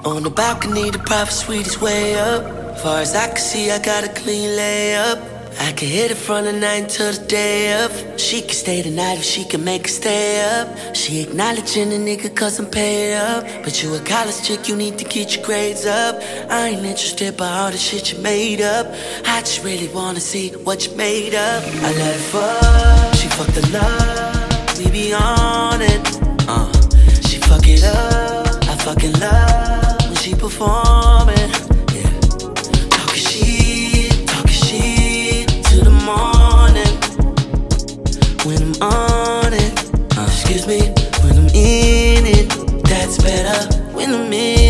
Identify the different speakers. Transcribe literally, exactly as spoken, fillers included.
Speaker 1: On the balcony, the private suite is way up. Far as I can see, I got a clean layup. I can hit it from the night till the day up. She can stay the night if she can make her stay up. She acknowledging the nigga cause I'm paid up. But you a college chick, you need to get your grades up. I ain't interested by all the shit you made up. I just really wanna see what you made up. I let her fuck, she fuck the love, we be on it. uh. She fuck it up, I fucking love when she performing. Yeah, talking shit, talking shit to the morning. When I'm on it, uh, excuse me, when I'm in it, that's better. When I'm in